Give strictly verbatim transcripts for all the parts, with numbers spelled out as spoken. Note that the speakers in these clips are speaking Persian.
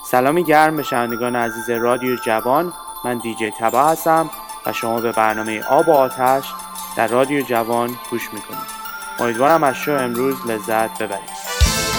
سلامی گرم به شنوندگان عزیز رادیو جوان. من دیجی تبا هستم و شما به برنامه آب و آتش در رادیو جوان گوش میکنید. امیدوارم از شو امروز لذت ببرید.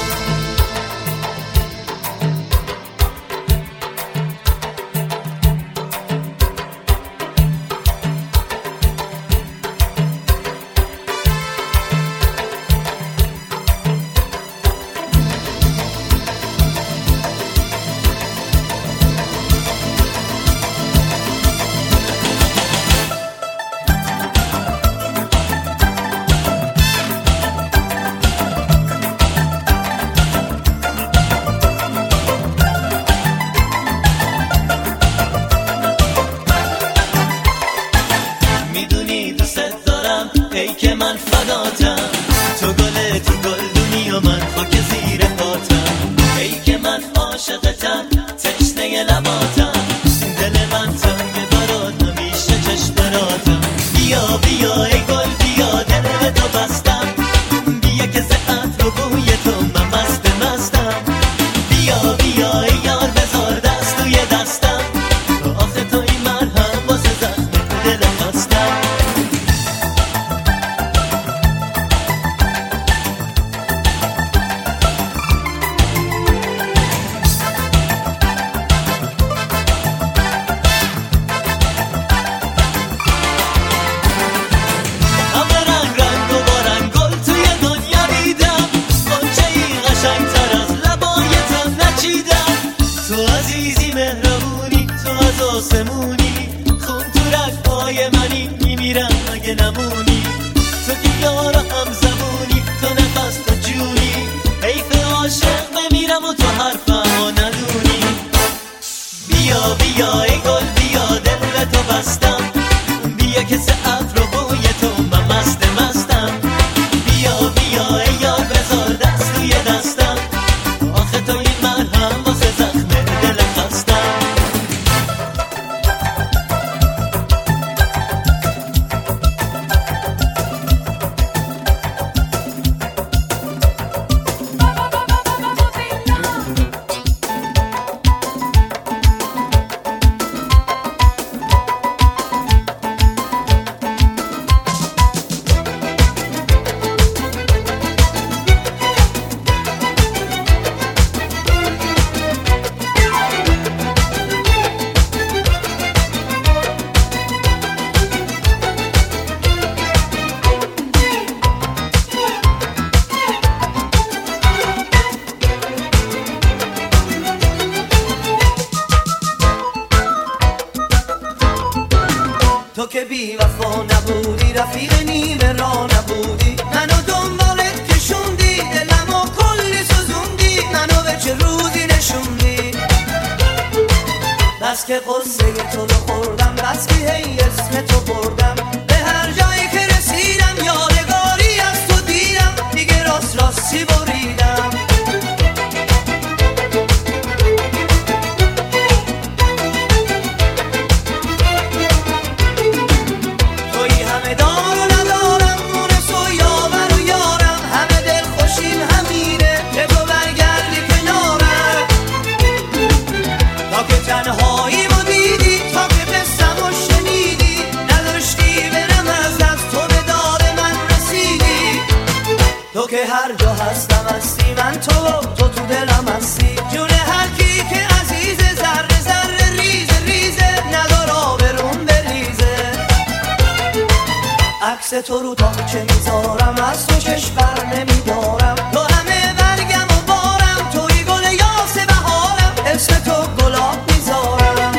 تو رو تا چه میذارم از تو چشم بر نمیدارم تو همه برگم و بارم توی گل یاس بهارم اسم تو گلاب میذارم.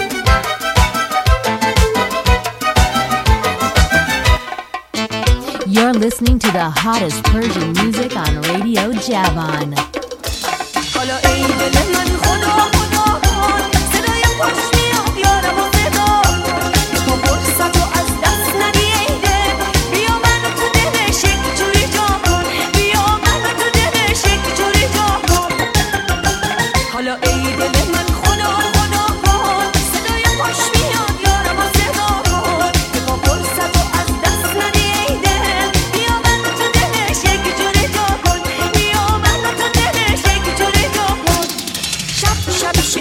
You're listening to the hottest Persian music on Radio Javan. حالا ای دل من خدا خدا کن صدای خوش میاد یارم و صدا تو فرصت و از دست ندی ای دل بیا منو تو دلش یک جوری جا کن بیا منو تو دلش یک جوری جا کن. حالا ای دل من خدا خدا کن صدای خوش میاد یارم و صدا کن تو فرصت و از دست ندی ای دل بیا منو تو دلش یک جوری جا کن بیا منو تو دلش یک جوری جا کن. شب شب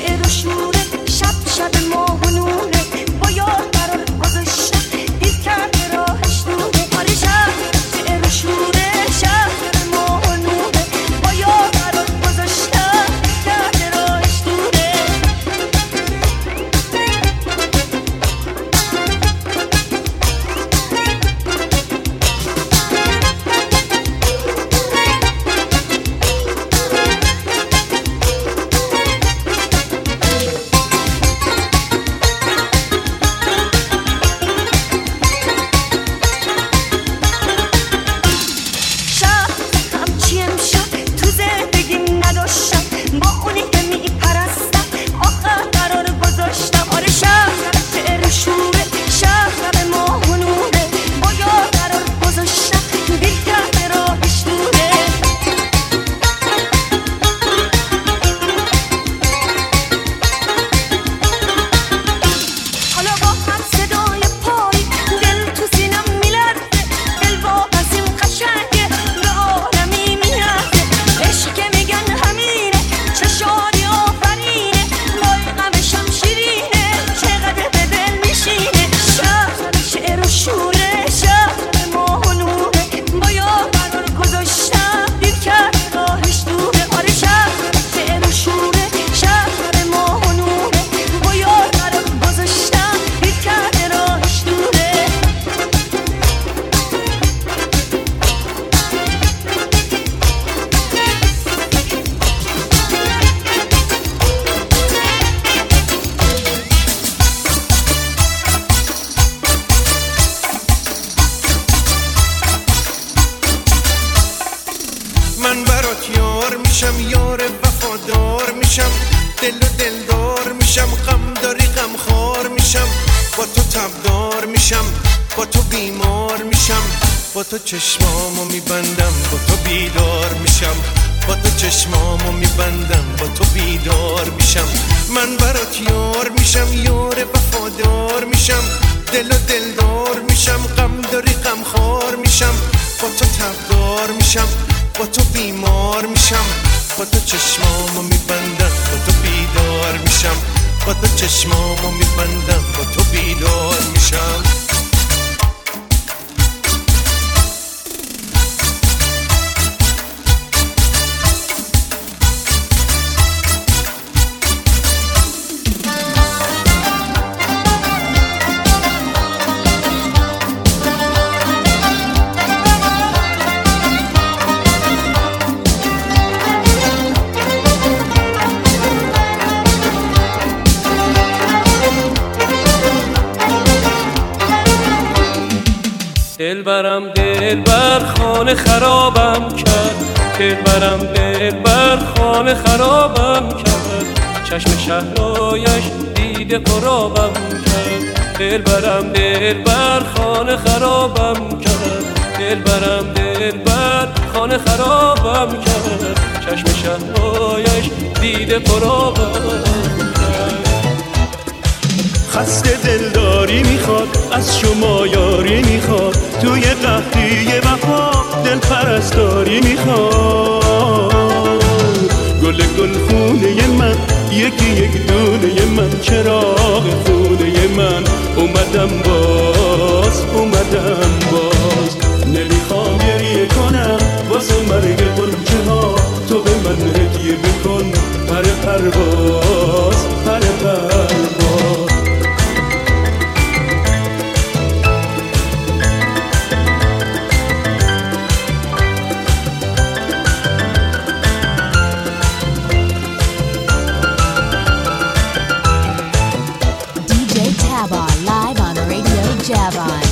من برات یار میشم، یار وفادار میشم، دل و دلدار میشم، غم داری غم خار میشم، با تو تبدار میشم، با تو بیمار میشم، با تو چشمامو میبندم، با تو بیدار میشم، با تو چشمامو میبندم، با تو بیدار میشم. من برات یار میشم، یار وفادار میشم، دل و دلدار میشم، غم داری غم خار میشم، با تو تبدار میشم، با تو بیمار میشم، با تو چشمامو میبندم، با تو بیدار میشم، با تو چشمامو میبندم، با تو بیدار میشم. دل برم دل بر خانه خرابم کرد، دل برم دل بر خانه خرابم کرد، چشم شهرایش دیده قرابم کرد. دل برم دل بر خانه خرابم کرد، دل برم دل بر خانه خرابم کرد، چشم شهرایش دیده قرابم کرد. خسته دلداری میخواد، از شما یاری میخواد، توی قحطی وفا دل پرستاری میخواد. گل گل خونه من، یکی یک دونه من، چراغ خونه من، اومدم باز اومدم باز. نمیخوام گریه کنم واسه مرگ غنچه ها، تو به من هدیه بکن پر پرواز پر پرواز. Live on Radio Javon.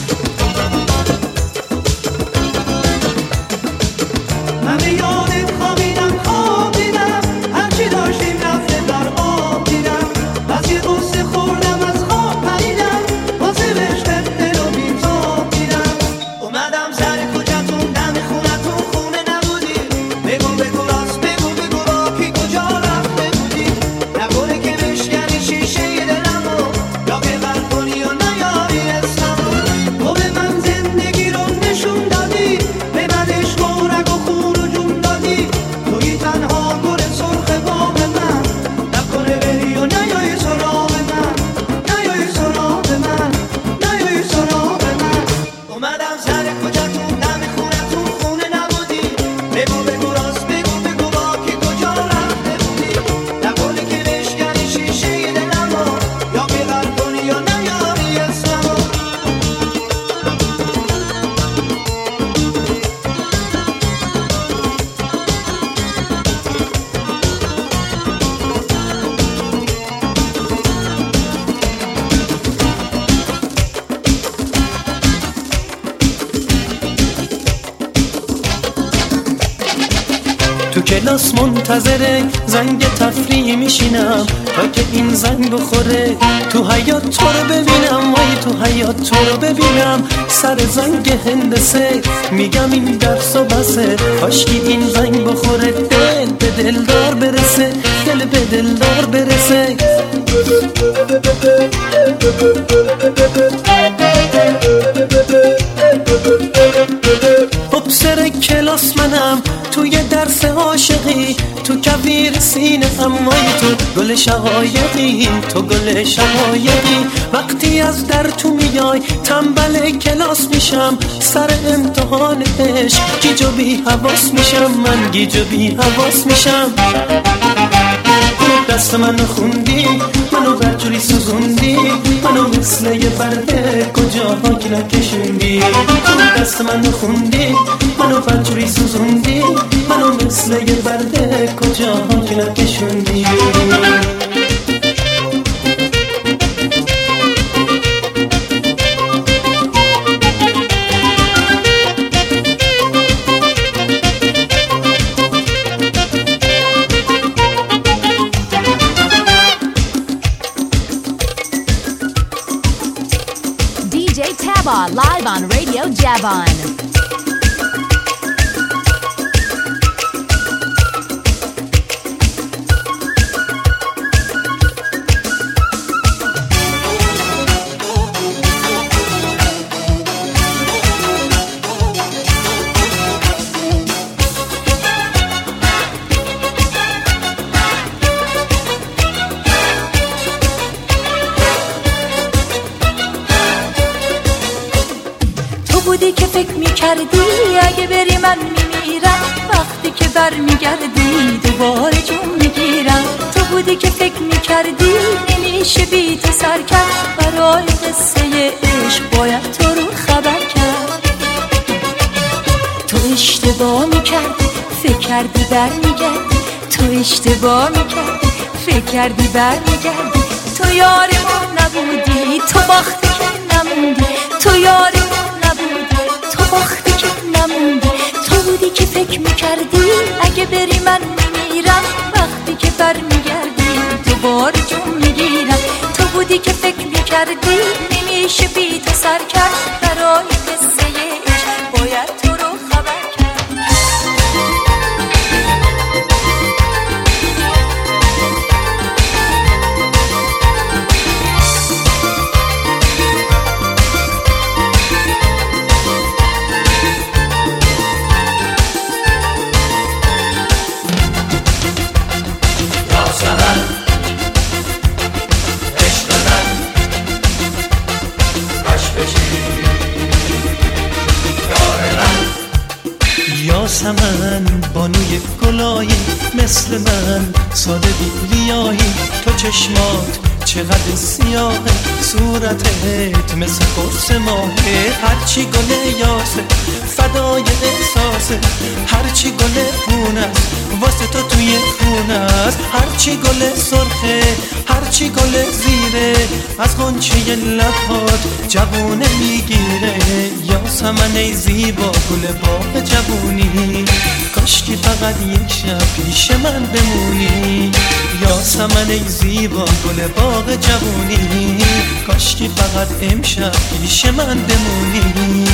همه یادت خوابیدم خوابیدم، هرچی داشتیم رفته در آب دیدم، از یه قصه خوردم از خواب پریدم، واسه بشتت دل و بیتاب دیدم. اومدم سر کوچتون دم خونتون، خونه نبودی، بگو بگو راست بگو بگو با کی کجا رفته بودی، نکنه که بشکنی شیشه دلمو، یا که غرق کنی و نیاری اسممو. تو به من زندگی رو نشون دادی، به من عشق و رگ و خون و جون دادی، توی تنها گل سرخ باغ من، نکنه بری و نیایی سراغ من، نیایی سراغ من، نیایی سراغ من. اومدم سر کوچتون دم خونتون، خونه نبودی، بگو بگو راست بگو بگو با کی کجا رفته بودی، نکنه که بشکنی شیشه دلمو، یا که غرق کنی یا نیاری اسممو. تو کلاس منتظره زنگ تفریح میشینم تا که این زنگ بخوره، تو حیاط تو رو ببینم، وای تو حیاط تو رو ببینم. سر زنگ هندسه میگم این درس و بسه، کاشکی این زنگ بخوره، دل به دلدار برسه، دل به دلدار برسه. سر کلاس منم توی درس عاشقی، تو کویر سینه امای تو گل شقایقی، تو گل شقایقی. وقتی از در تو میای تنبل کلاس میشم، سر امتحان عشق گیج و بی حواس میشم، من گیج و بی حواس میشم. دست منو خوندی، منو برجوری سوزوندی، منو مثل یه برده کجا پاک نکشوندی. دست منو خوندی، منو برجوری سوزوندی، منو مثل یه برده کجا پاک نکشوندی. live on Radio Javan. بودی که فکر میکردی اگه بری من میمیرم، وقتی که بر میگردی دوباره جون میگیرم. تو بودی که فکر میکردی نمیشه بی تو سر کرد، برای قصه عشق باید تو رو خبر کرد. تو اشتباه میکردی فکر کردی بر میگردی، تو اشتباه میکردی فکر کردی بر میگردی. تو یاری ما نبودی، تو باختی که نموندی، تو یاری ما نبودی، تو باختی که نموندی. تو بودی که فکر میکردی اگه بری من میمیرم، وقتی که بر میگردی دوباره جون میگیرم. تو بودی که فکر میکردی نمیشه بی تو سر کرد، برای قصه عشق باید تو رو خبر کرد. یاسمن بانوی گلایی مثل من ساده بی ریایی، تو چشمات چقدر سیاهه، صورتت مثل قرص ماهه. هرچی گل یاسه فدای احساسه، هرچی گل خونست واسه تو توی خونست. هرچی گل سرخه هرچی گل زیره، از غنچه لبات جوونه میگیره. یاسمن ای زیبا گل باغ جوونی، کاشکی فقط یک شب پیش من بمونی. یاسمن ای زیبا گل باغ جوونی، کاشکی فقط امشب پیش من بمونی.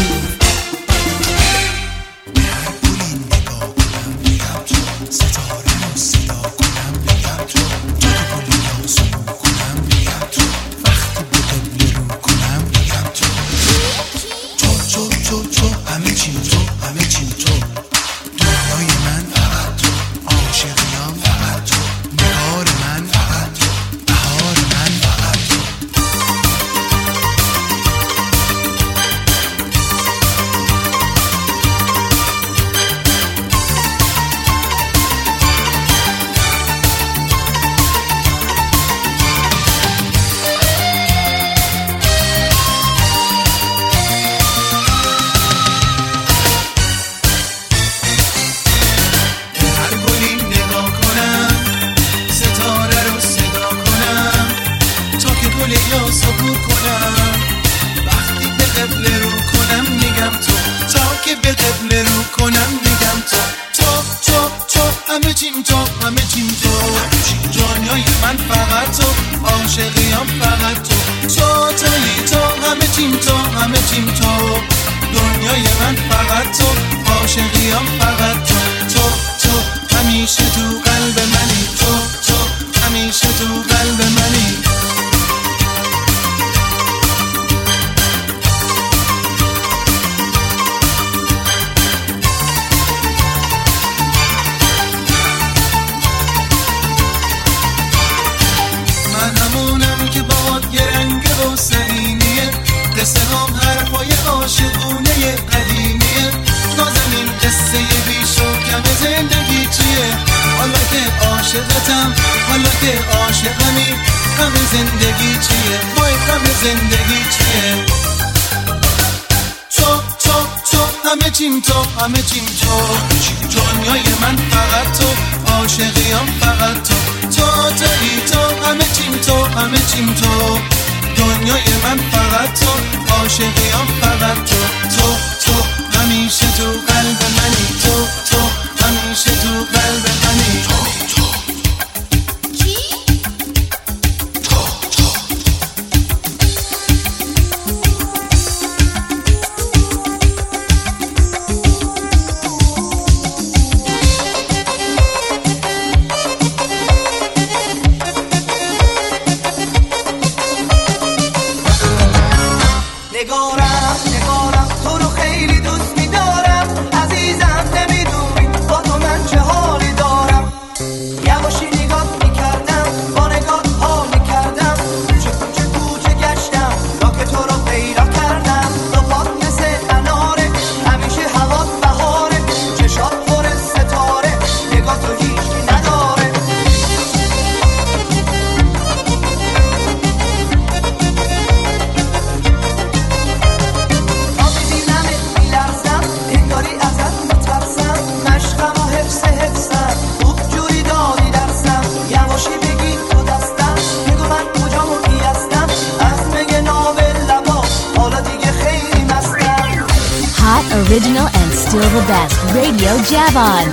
still the best, Radio Javon.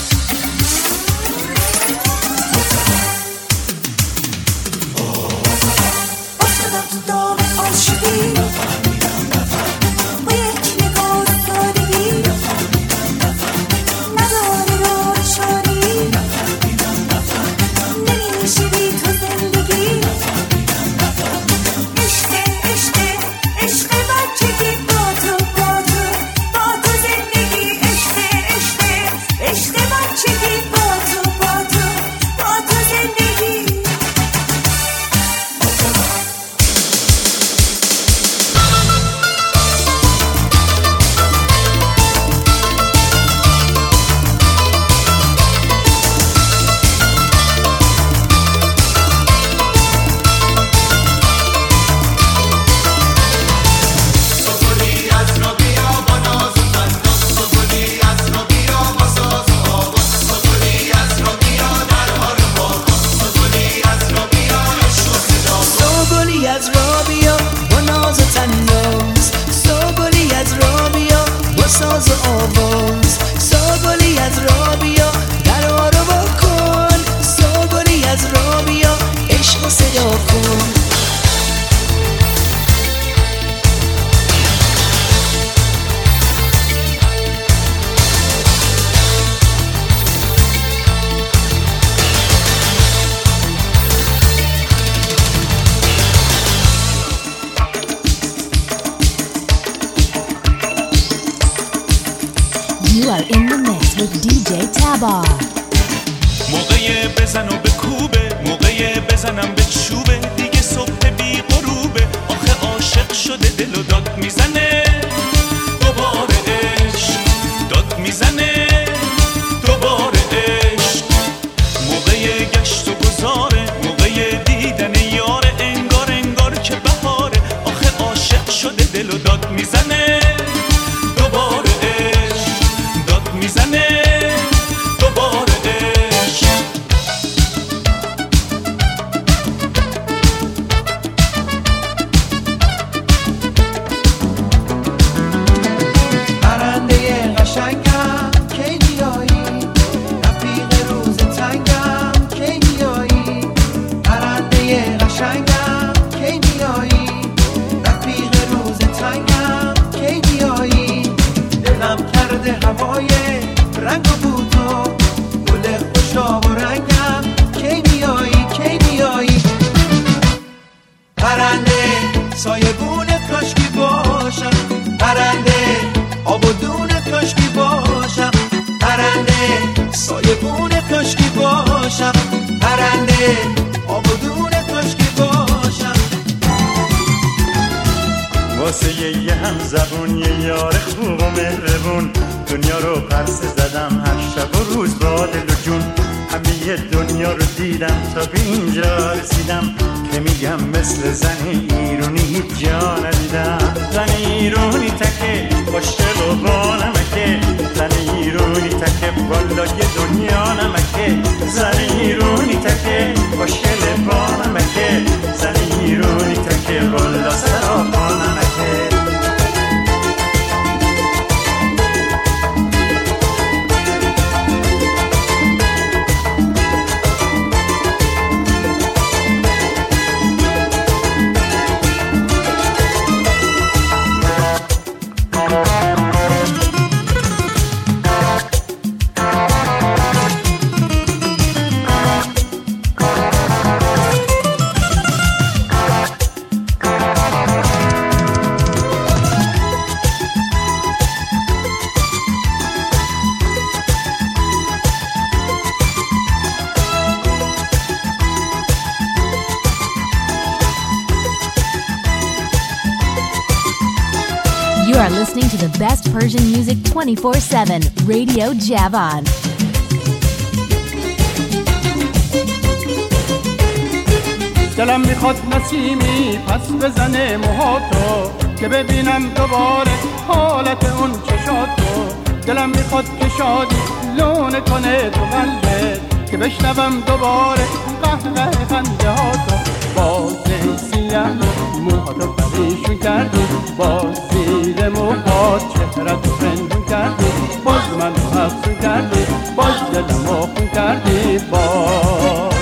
You are in the mix with دی جی Tabar. موقع بزن و به کوبه، موقع بزنم به چوبه، دیگه صبح بی غروبه، آخه عاشق شده دل و داد میزنه، دوباره عشق داد میزنه، دوباره عشق. موقع گشت و گذاره، موقع دیدن یاره، انگار انگار که بهاره، آخه عاشق شده دل و داد میزنه، دوباره عشق داد میزنه، دوباره عشق. پرنده قشنگم کی میایی، رفیق روز تنگم کی میایی، پرنده قشنگم کی میایی، رفیق روز تنگم کی میایی. دلم کرده هوای رنگ و بوتو، گل خوشا و رنگم کی میایی کی میایی. پرنده سایبون کاشکی باشم، پرنده آب و دون کاشکی باشم، پرنده سایبون کاشکی باشم، پرنده آب و دون کاشکی باشم. واسه یه هم زبون یه یار خوب و مهربون، دنیا رو پرسه زدم هر شب و روز با دل و جون. همه دنیا رو دیدم تا به اینجا رسیدم، که میگم مثل زن ایرونی هیچ جا ندیدم. زن ایرونی تکه خوشگل و با نمکه، زن ایرونی تکه والا یه دنیا نمکه، زن ایرونی تکه خوشگل با نمکه، زن ایرونی تکه والا سراپا نمکه. You are listening to the best Persian music twenty-four seven, Radio Javon. دلم میخواد نسیمی پس بزنه موهاتو، که ببینم دوباره حالت اون چشاتو. دلم میخواد که شادی لونه کنه تو قلبت، که بشنوم دوباره قهقه خنده ها تو. باز سیه موهاتو پریشون کردی، باز زیر موهات چهره‌تو پنهون کردی، باز منو افسون کردی، باز دلمو خون کردی. باز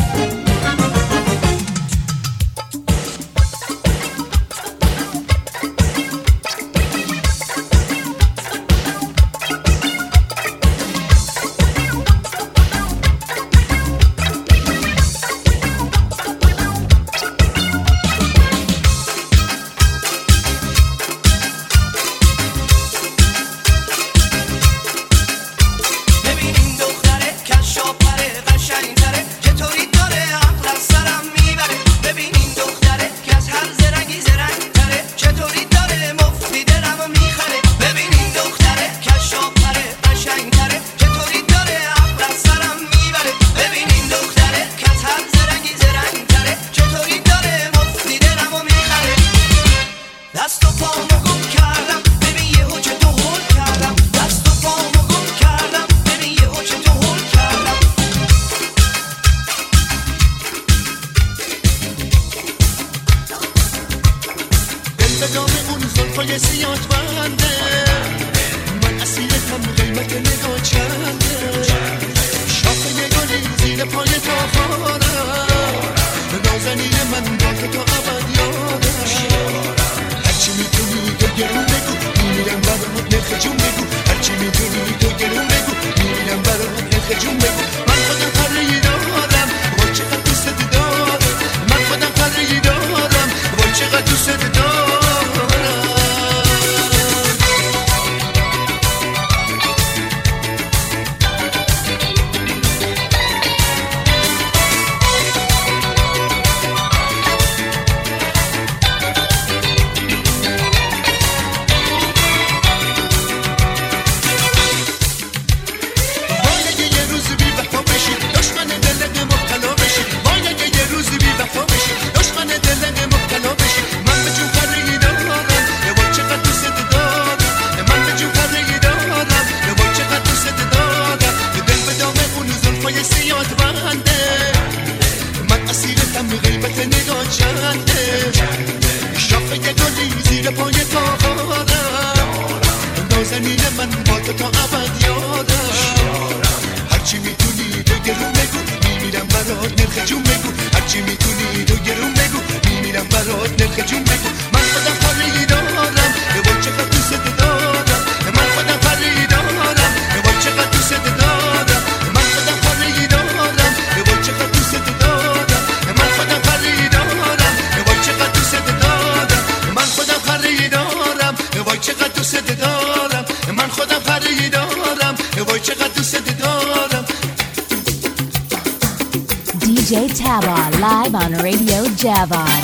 D J Taba live on Radio Javon.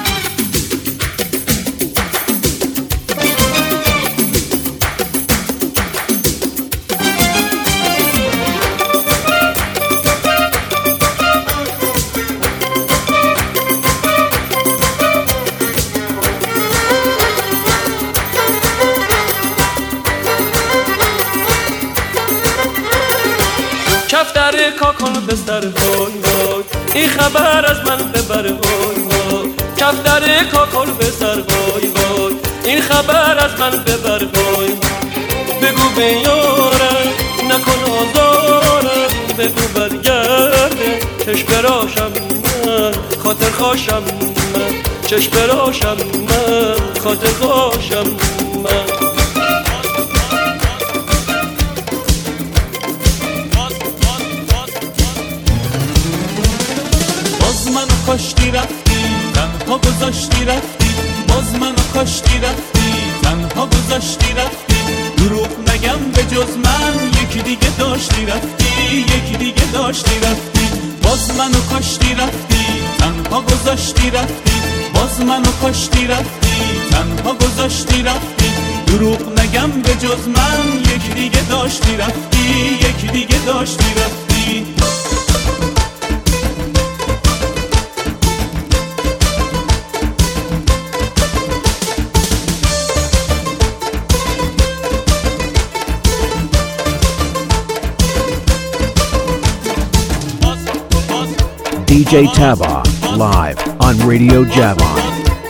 کفتر کاکل بستر وای وای این خبر از من ببر وای وای کفتر کاکل بستر وای وای این خبر از من ببر وای بگو به یارم نکن آزارم بگو برگرده چشم براشم من خاطر خوشم من چشم براشم من خاطر خوشم من منو کاشتی رفتی تنها گذاشتی رفتی باز منو کاشتی رفتی تنها گذاشتی رفتی دروغ نگم به جز من یکی دیگه داشتی رفتی یکی دیگه داشتی رفتی باز منو کاشتی رفتی تنها گذاشتی رفتی باز منو کاشتی رفتی تنها گذاشتی رفتی دروغ نگم به جز من یکی دیگه داشتی رفتی یکی دیگه داشتی رفتی D J Taba, live on Radio Javon.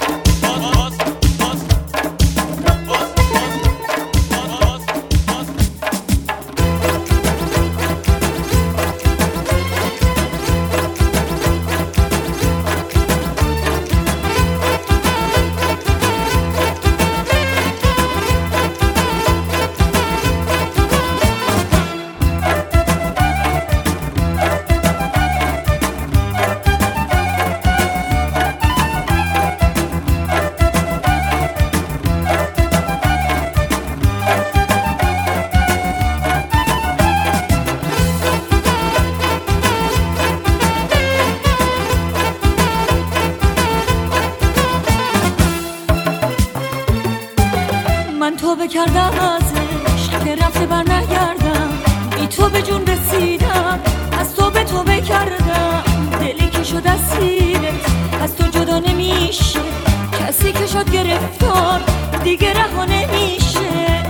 توبه کردم ازش که رفته بر نگردم، بی تو به جون رسیدم، از تو به توبه کردم. دلی که شد اسیرت از تو جدا نمیشه، کسی که شد گرفتار دیگه رها نمیشه.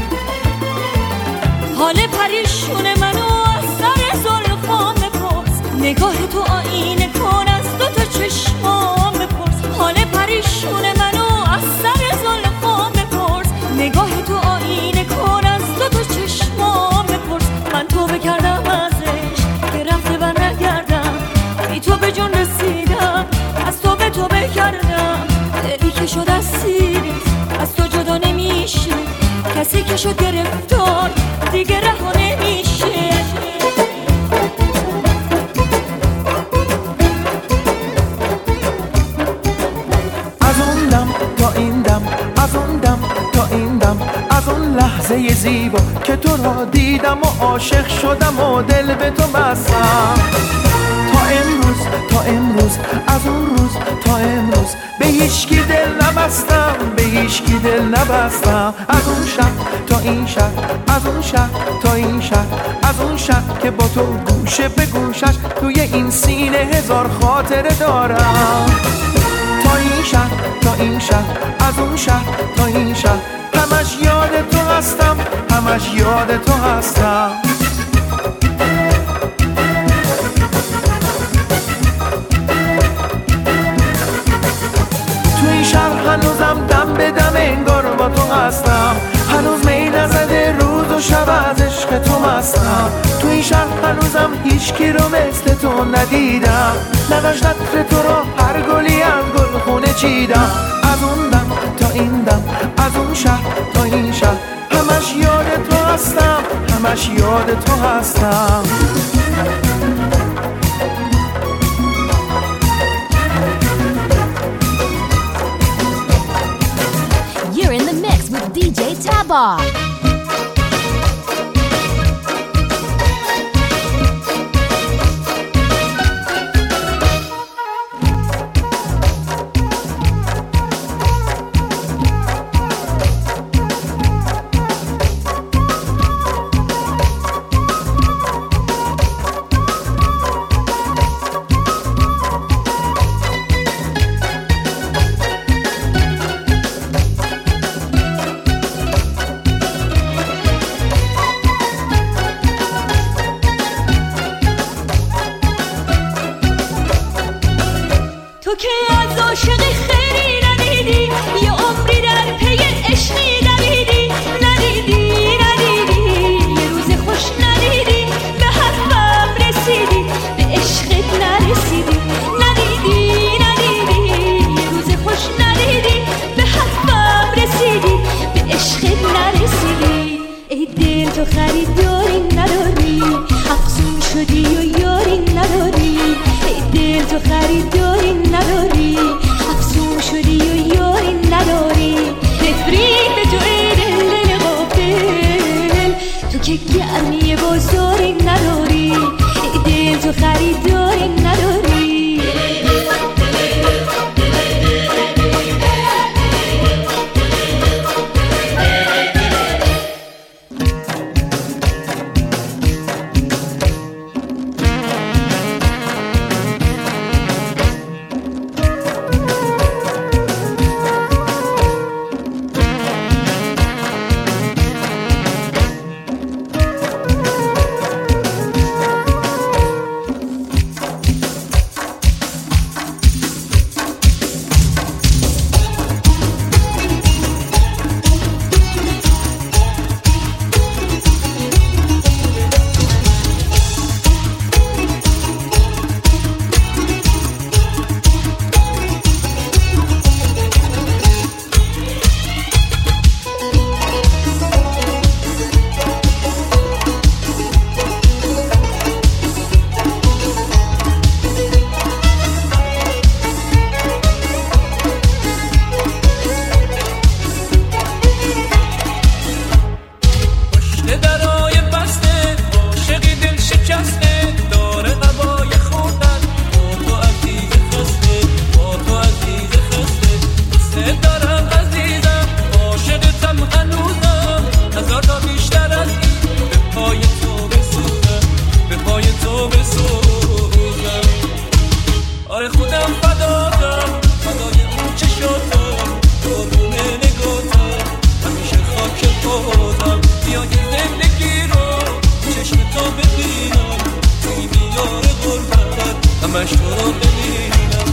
حال پریشون منو از سر زلفام بپرس، نگاه تو آینه کن از دو تا چشمام بپرس. حال پریشون منو از سر زلفام بپرس، نگاه تو آینه کن از دو تا چشمام بپرس. من توبه کردم ازش که رفته بر نگردم، بی تو به جون رسیدم، از تو به توبه کردم. دلی که شد اسیرت از تو جدا نمیشه، کسی که شد گرفتار دیگه رها نمیشه. از اون دم تا این دم، از اون دم تا این دم، از اون لحظه زیبا که تو را دیدم و عاشق شدم و دل به تو بستم. تا امروز تا امروز از اون روز تا امروز به هیچکی دل نبستم، به هیچکی دل نبستم. از اون شب تا این شب، از اون شب تا این شب، از اون شب که با تو گوشه به گوشش توی این سینه هزار خاطره دارم. تا این شب تا این شب، از اون شب تا این شب، همش یاد تو هستم، همش یاد تو هستم. تو این شب هنوزم دم به دم انگار با تو هستم، هنوز می نزده روز و شب از عشق تو مستم. تو این شب هنوزم هیچکی رو مثل تو ندیدم، نداشت عطر تو رو هر گلی از گل خونه چیدم. از اون دم تا این دم، از اون شب تا این شب، همش یاد تو هستم، همش یاد تو هستم. You're in the mix with D J Taba. خریداری نداری، همش تو رو ببینم.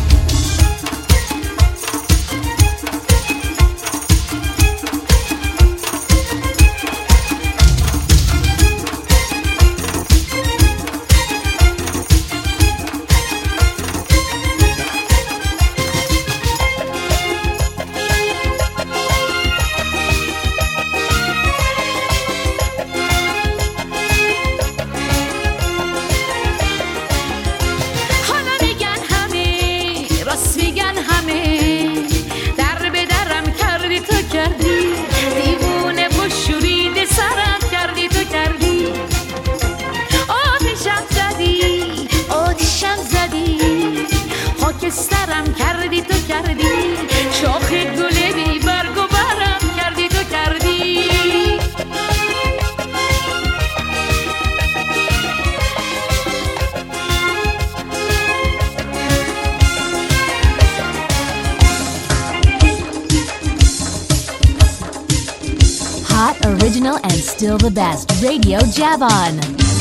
خاکسترم کردی تو کردی، شاخ گل بی برگ و برم کردی تو کردی. Hot, original, and still the best. Radio Javon.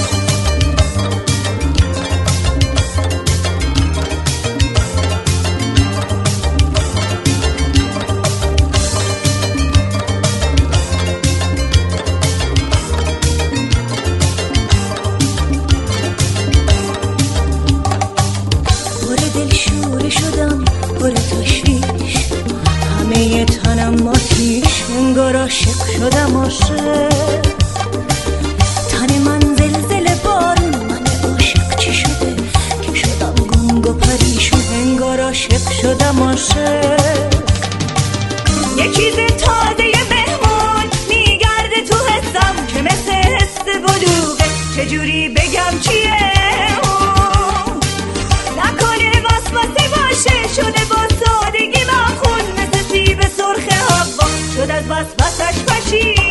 انگار عاشق شدم عاشق، تن من زلزله بارون، من عاشق چی شده که شدم گنگ و پریشون، انگار عاشق شدم عاشق. یه چیز تازه مهمان میگرده تو حسم که مثل حس بلوغه، چجوری بگم چیه نکنه وسوسه باشه، شده با سادگی مخون مثل سیب سرخ هوا، شد از وسوسش پشیمون.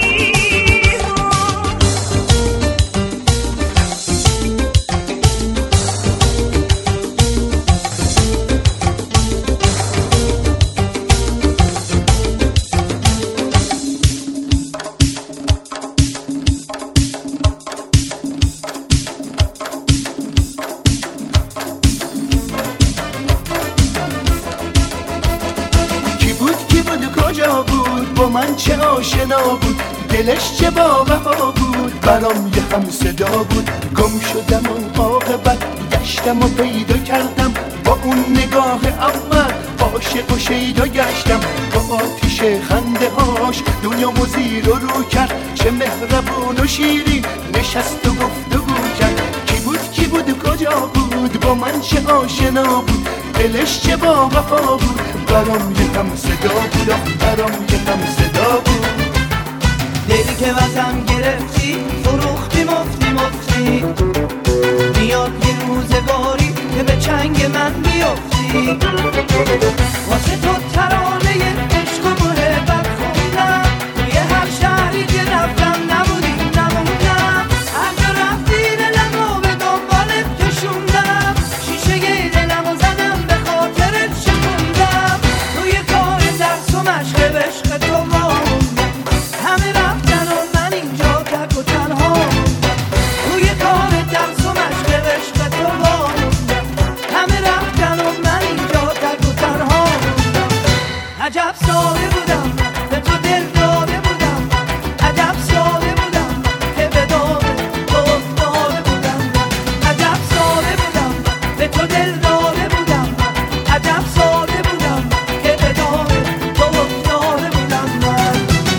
من چه آشنا بود، دلش چه با وفا بود، برام یه هم صدا بود. گم شدم اون عاقبت، گشتم و پیدا کردم، با اون نگاه اول عاشق و شیدا گشتم. با آتیش خنده هاش دنیامو زیر و رو کرد، چه مهربون و شیرین نشست و گفتگو کرد. کی بود کی بود و کجا بود، با من چه آشنا بود، دلش چه با وفا بود، برام یه هم صدا بود، برام یه هم صدا بود. دلی که وزم گرفتی فروختی مفتی مفتی، میاد یه روزگاری که به چنگ من بیفتی. واسه تو ترانه عشق و محبت خوندم، توی هر شهری که رفتم نبودی نموندم، هر جا رفتی دلمو به دنبالت کشوندم، شیشه دلمو زدم به خاطرت شکوندم، توی کار درس و مشق عشق تو موندم، همه رفتن و من اینجا تک و تنها موندم، توی کار درس و مشق عشق تو موندم، همه رفتن و من اینجا تک و تنها موندم. عجب ساده بودم به تو دل داده بودم، عجب ساده بودم که به دام تو افتاده بودم، عجب ساده بودم به تو دل داده بودم، عجب ساده بودم که به دام تو افتاده بودم من.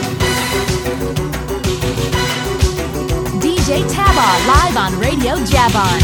D J Taba live on Radio Javon.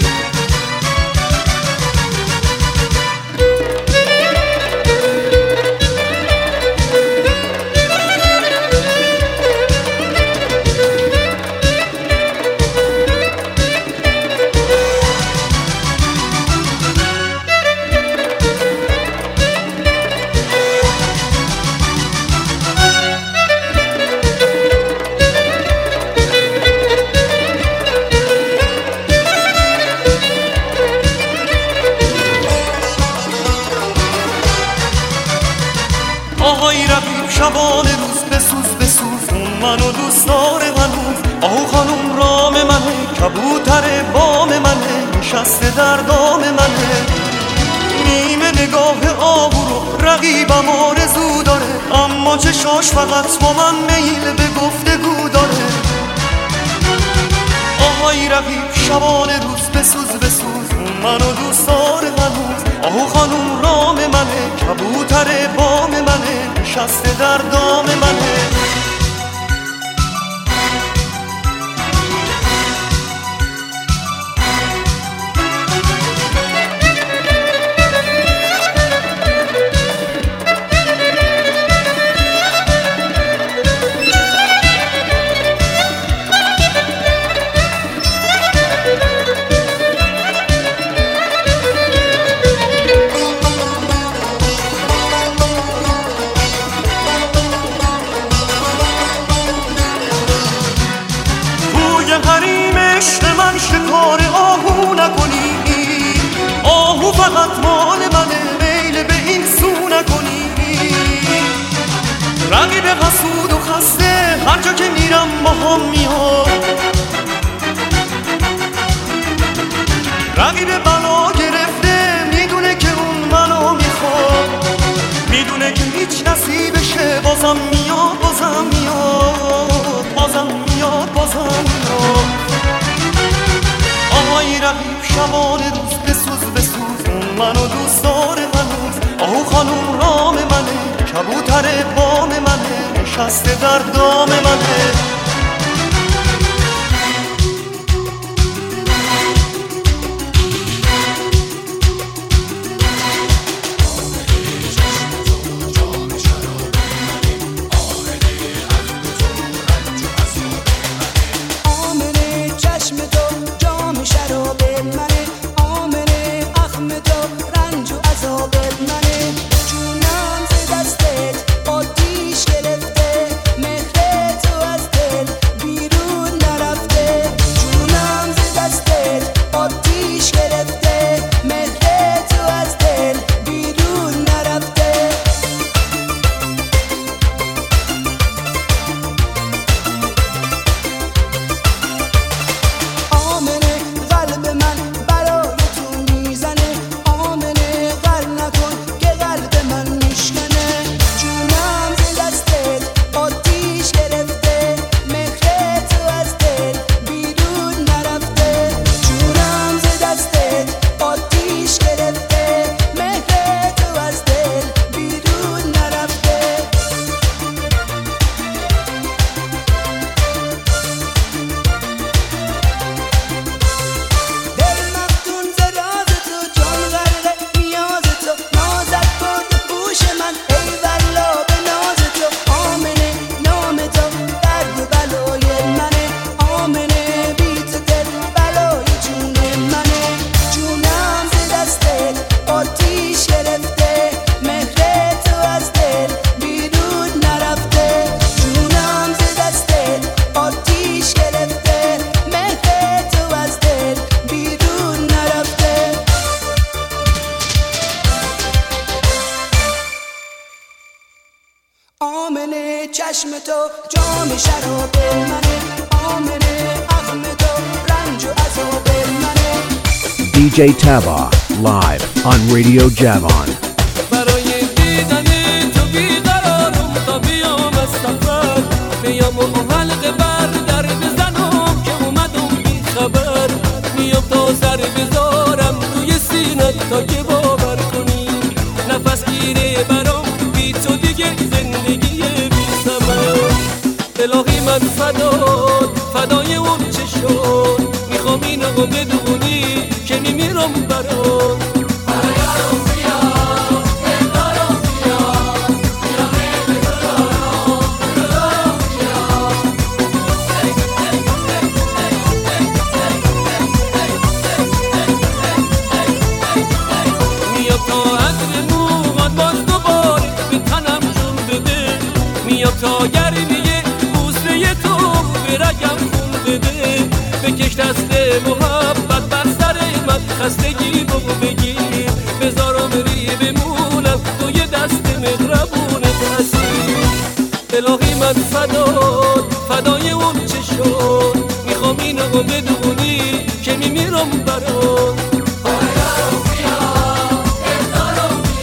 آهای رقیب شبان روز بسوز بسوز، اون منو دوست داره هنوز. آهو خانوم رام منه، کبوتر بام منه، نشسته در دام منه. نگاه آهو رو رقیبم آرزو داره، اما چشاش فقط با من میل به گفتگو داره. آهای رقیب شبانه روز بسوز بسوز، منو دوست داره هنوز. آهو خانوم رام منه، کبوتر بام منه، نشسته در دام منه. شکار آهو نکنی، آهو فقط مال منه، میل به این سو نکنی. رقیب حسود و خسته هر جا که میرم با هم میاد، رقیب بلا گرفته میدونه که اون منو میخواد، میدونه که هیچ نصیبشه، بازم میاد بازم میاد بازم میاد بازم میاد. آهای رقیب شبانه روز بسوز بسوز، اون منو دوست داره هنوز. آهو خانوم رام منه، کبوتر بام منه، نشسته در دام منه. آمنه چشم تو جام شراب منه، آمنه اخم تو رنج و عذاب منه. دی جی Taba live on Radio Javon. برای دیدن تو بیقرارم تا بیام از سفر، بیام و حلقه بر در بزنم که اومدم بی خبر. میام تا سر بذارم روی سینت تا که باور کنی، نفس گیره برام بی تو دیگه زندگی بی ثمر. الهی من فدات فدای اون چشم، میخوام اینو بدونی که میمیرم برات. تا گرمیه بوسه تو به رگم خون بده، بکش دست محبت بر سر من، خستگی بگو بگیر بذارم ری بمونم تو یه دست مهربونت هستی. الهی من فدات فدای اون چشم، میخوام اینو بدونی که میمیرم برات.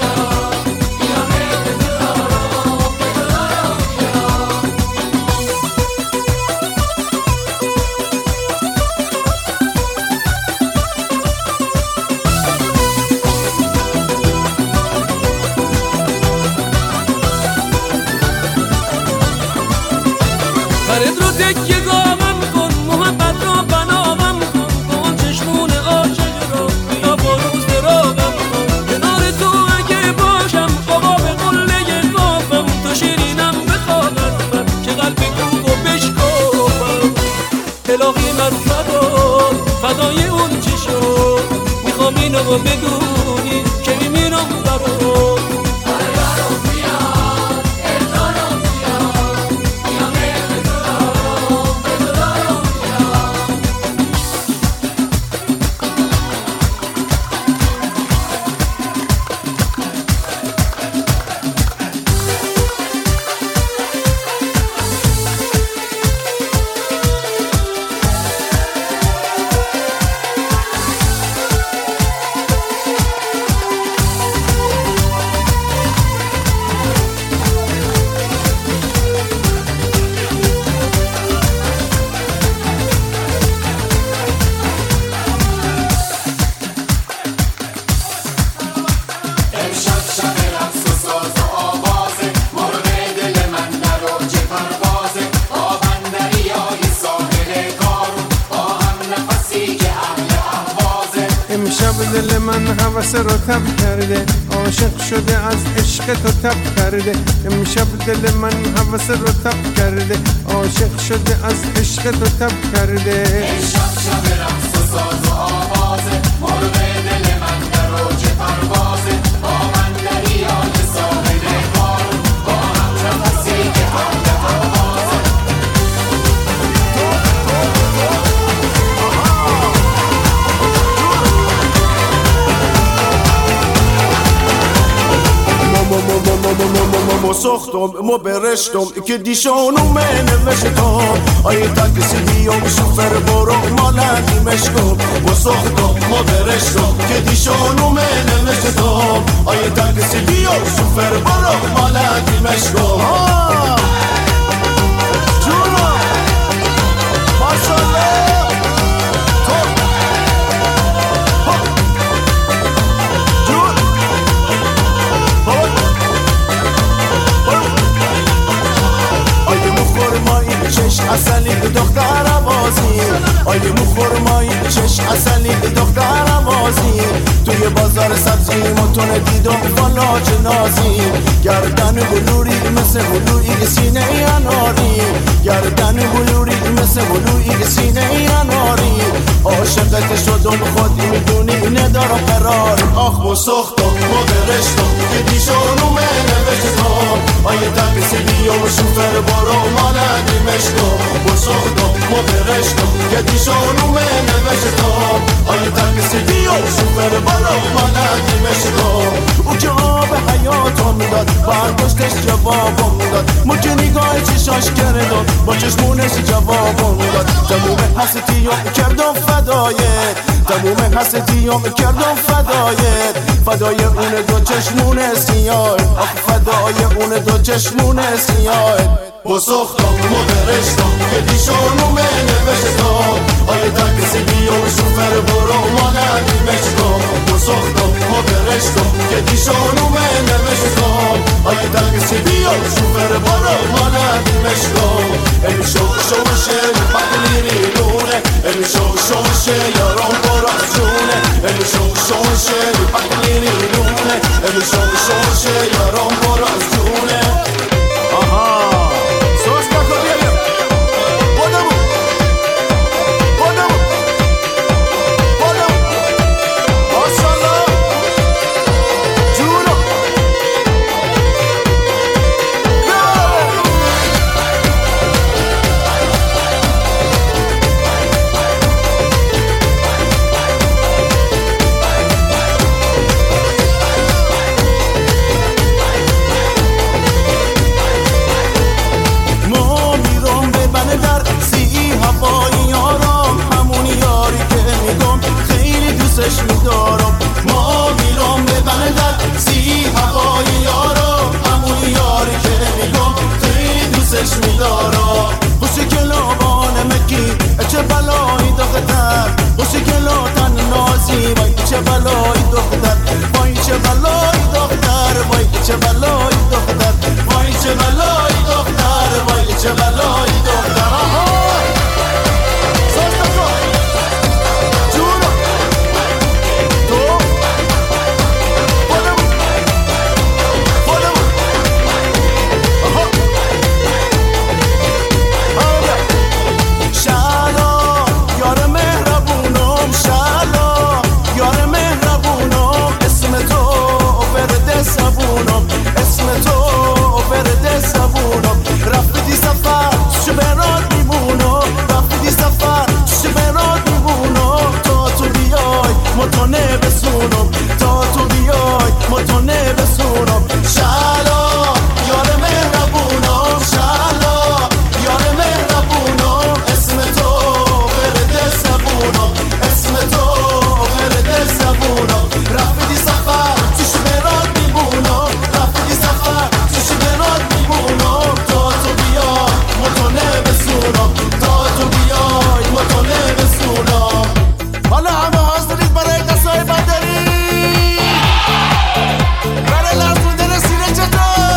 و بدونی که میمیرم برات. دل من هوس رو تب کرده، عاشق شده از عشق تو تب کرده. امشب دل من هوس رو تب کرده، عاشق شده از عشق تو تب کرده. امشب شب رقص و ساز و آوازه، مرغ دل من در اوج پروازه. با من دریای ساحل قارون، با هم نفسی که حمل پروازه. مو ساختم مو برشتم که دیشانو من نوشتم آیه تاکسی بیام شوفر برو مالکی مشکم. مو ساختم مو برشتم که دیشانو من نوشتم آیه تاکسی بیام شوفر برو مالکی مشکم. جونا ماشالله چش اصلی دختر بازی، آیه مو خرمایی چش اصلی دختر بازی. توی بازار سبزی متون دیدم فلاج نازی، گردن بلوری مثل بلوری سینه اناری، گردن بلوری مثل بلوری سینه اناری. عاشقت شدم خودی میدونی ندارم قرار. آخ مو ساختم مو برشتم که دیشانو من نوشتم آیه تاکسی بیام شوفر برو مالکی مشکم. مو ساختم مو برشتم که دیشانو من نوشتم آیه تاکسی بیام شوفر برو مالکی مشکم. او که آب حیاتم داد برداشتش جوابم داد، مو که نگاه چشاش کردم با چشمونش جوابم داد. تموم حسیتیام کردم فدایت، تموم حسیتیام کردم فدایت. فدای اون دو چشمون سیاه، آخ فدای اون دو چشمون سیاه. مو ساختم مو برشتم که دیشانو من نوشتم آیه تاکسی بیام شوفر برو مالکی مشکم. مو ساختم مو برشتم که دیشانو من نوشتم آیه تاکسی بیام شوفر برو مالکی مشکم. ای شو شوشه بقلیری لونه، ای شو شوشه یارم برات جونه. ای شو شوشه بقلیری لونه، ای شو شوشه یارم برات جونه. آها میدارم. ما میرم به بندر سی هوای یارم، همون یاری که میگم خیلی دوستش میدارم. خوشی کلابان مکی چه بلایی دختر، خوشی کلاتن نازی وای چه بلایی دختر، وای چه بلایی دختر، وای چه بلایی دختر، وای چه بلایی دختر، وای چه بلایی دختر. آها متونه بسونم تا تو بیای متونه بسونم شهلا یار مهربونم شهلا یار مهربونم اسم تو ورد زبونم اسم تو ورد زبونم رفتی سفر چش برات میبونم رفتی سفر چش برات میبونم تا تو بیای متونه بسونم تا تو بیای متونه بسونم حالا همه حاضرید برای قصای بدری برای لرزوندن سینه چطور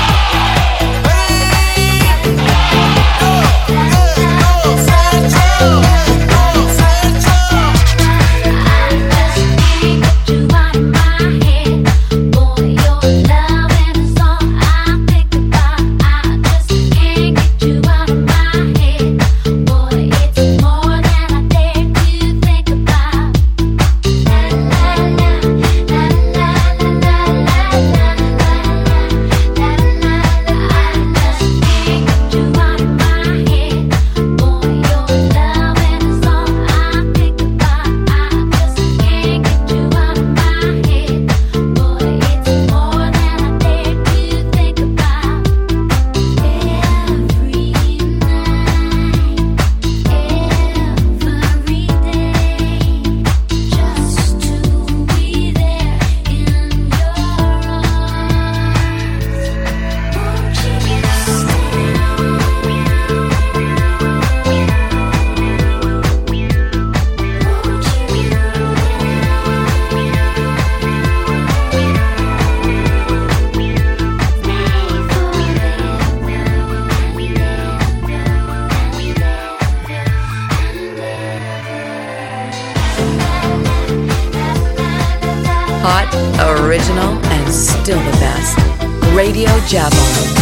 Hot, original, and still the best. Radio Javon.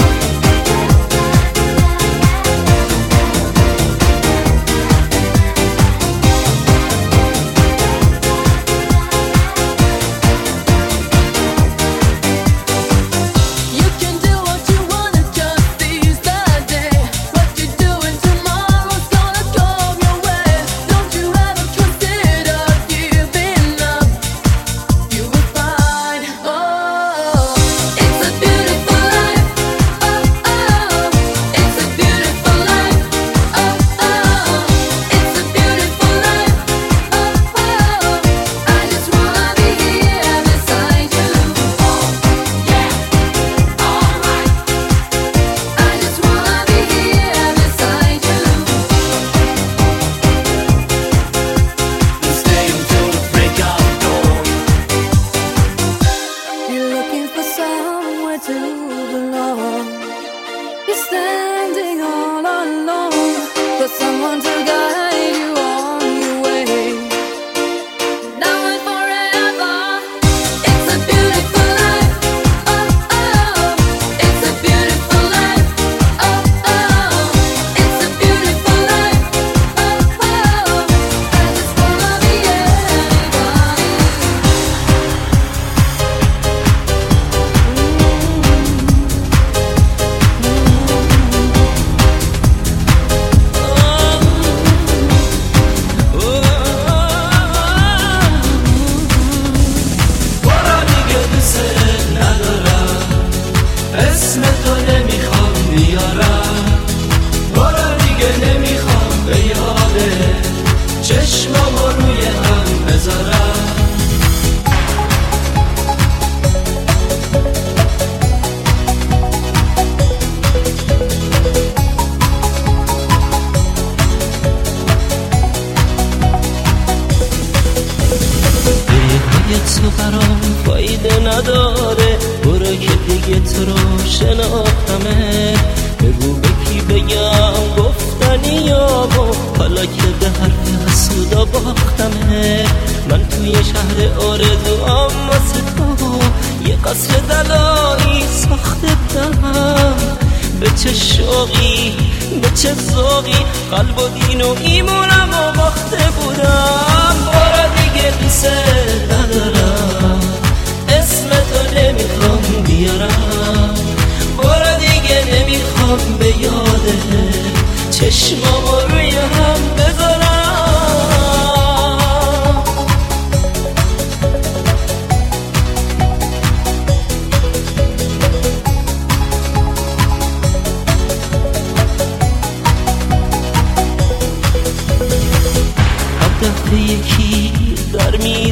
تو برام فایده نداره، برو که دیگه تو رو شناختمه. بگو به کی بگم گفتنی یابو، حالا که به حرف حسودا باختمه. من توی شهر آرزوام واسه تو یه قصر دلایی ساخته بودم. به چه شوقی به چه ذوقی قلب و دین و ایمونم و باخته بودم. برو دیگه دوست ندارم، اسم تو نمیخوام بیارم. برو دیگه نمیخوام به یاده چشمامو روی هم بذارم.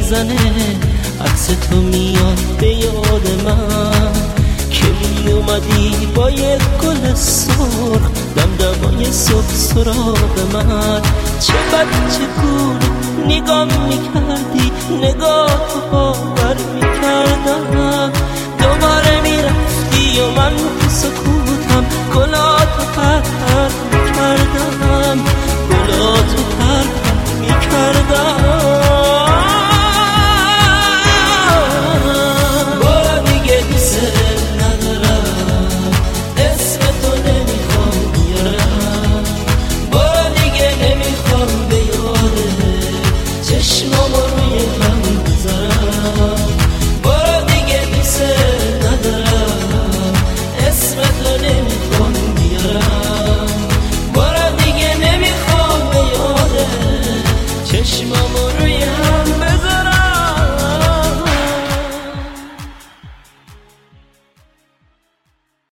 میزنه عکس تو میاد به یاد من که می اومدی با یک گل سرخ دمدمای صبح سراغ من چه بد چه گونه نگاه میکردی نگاه